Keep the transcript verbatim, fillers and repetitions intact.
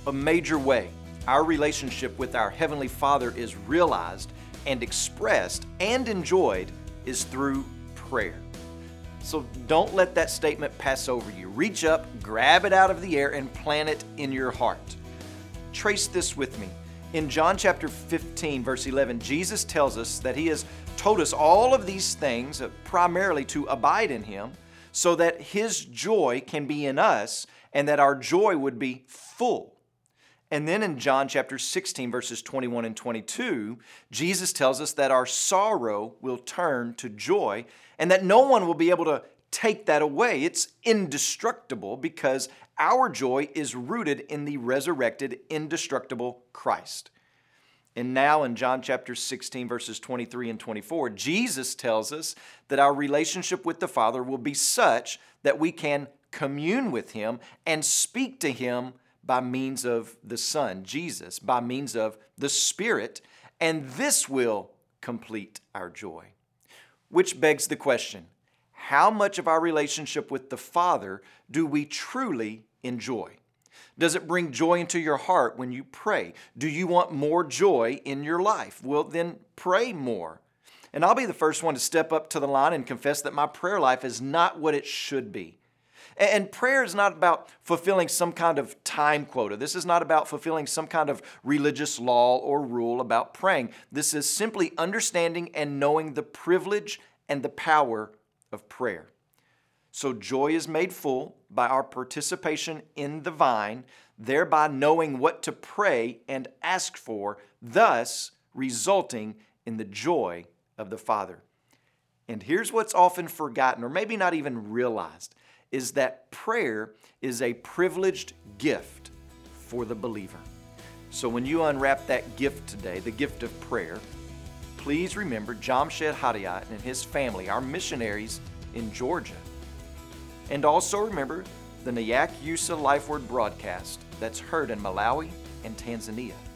A major way our relationship with our Heavenly Father is realized and expressed and enjoyed is through prayer. So don't let that statement pass over you. Reach up, grab it out of the air, and plant it in your heart. Trace this with me. In John chapter fifteen, verse eleven, Jesus tells us that He has told us all of these things uh, primarily to abide in Him so that His joy can be in us and that our joy would be full. And then in John chapter sixteen, verses twenty-one and twenty-two, Jesus tells us that our sorrow will turn to joy and that no one will be able to take that away. It's indestructible because our joy is rooted in the resurrected, indestructible Christ. And now in John chapter sixteen, verses twenty-three and twenty-four, Jesus tells us that our relationship with the Father will be such that we can commune with Him and speak to Him by means of the Son, Jesus, by means of the Spirit, and this will complete our joy. Which begs the question, how much of our relationship with the Father do we truly enjoy? Does it bring joy into your heart when you pray? Do you want more joy in your life? Well, then pray more. And I'll be the first one to step up to the line and confess that my prayer life is not what it should be. And prayer is not about fulfilling some kind of time quota. This is not about fulfilling some kind of religious law or rule about praying. This is simply understanding and knowing the privilege and the power of prayer. So joy is made full by our participation in the vine, thereby knowing what to pray and ask for, thus resulting in the joy of the Father. And here's what's often forgotten, or maybe not even realized, is that prayer is a privileged gift for the believer. So when you unwrap that gift today, the gift of prayer, please remember Jamshed Hadayat and his family, our missionaries in Georgia. And also remember the Nayak Yusa Life Word broadcast that's heard in Malawi and Tanzania.